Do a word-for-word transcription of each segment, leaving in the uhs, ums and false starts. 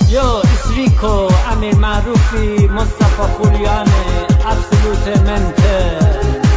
Yo, it's Rico, Amir Marufi, Mustafa Juliane, absolutamente.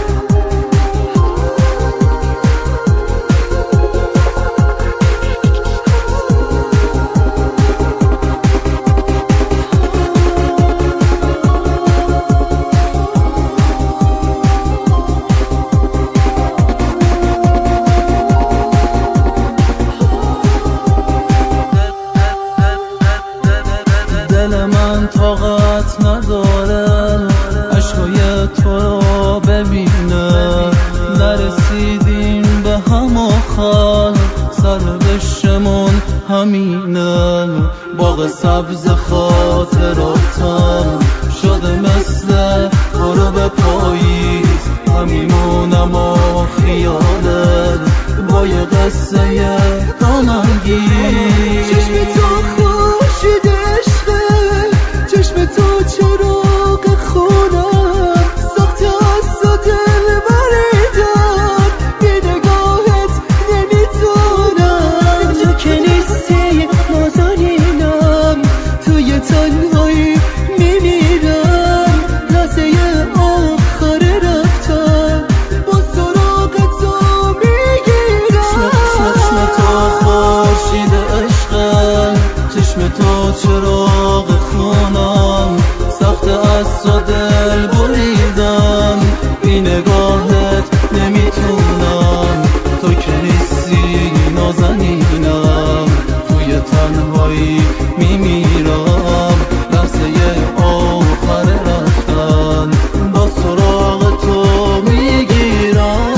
دل من طاقت نداره عشقای تو رو ببینه، نرسیدیم به هم آخر سرنوشتمون همینه. باغ سبز خاطراتم شده مثل غروب پاییز، همیمونم و خیالت با یه قصه غم‌انگیز. چشم تو خورشید عشقه، چشم تو چراغ خونم، ساخته از تو دل بریدم، بی نگاهت نمیتونم. تو که نیستی نازنینم، توی تنهایی میمیرم، لحظه آخر رفتم با سراغ تو میگیرم. چشم تو خورشید عشقه، چشم تو چراغ خونم، سخته از تو دل بریدم، بی نگاهت نمیتونم. تو که نیستی نازنینم، توی تنهایی میمیرم، لحظه آخر رفتن با سراغ تو میگیرم.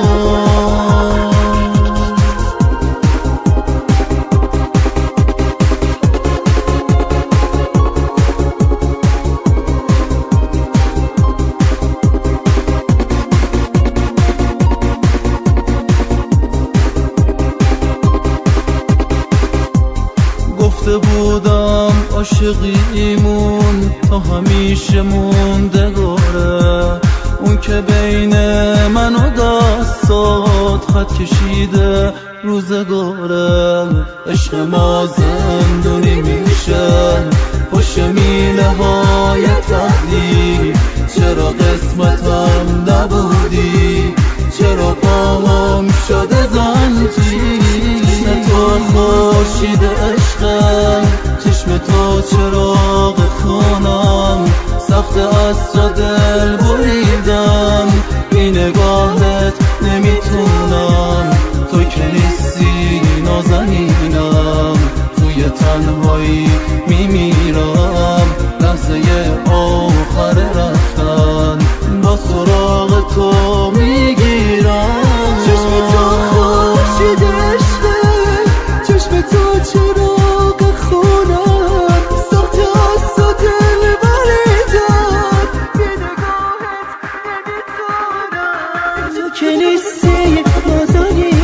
گفته بودم عاشقیمون تا همیشه موندگاره، اون که بین من و دستات خط کشیده روزگاره. عشق ما زندونی میشه پشت میله های تحلیل، چرا قسمتم نبودی، چرا پامم شده زنجیر. تو خورشید عشقه، چشم تو چراغ خونم، سخت از تو دل بریدم، بی نگاهت نمیتونم. تو که نیستی نازنینم، توی تنهایی میمیرم، لحظه آخر رفتن با سراغ تو میگیرم. چشم تو خورشید عشقه، چشم تو چراغ خونم، ساخته از تو دل بریدم، بی نگاهت نمیتونم. تو که نیستی نازنینم،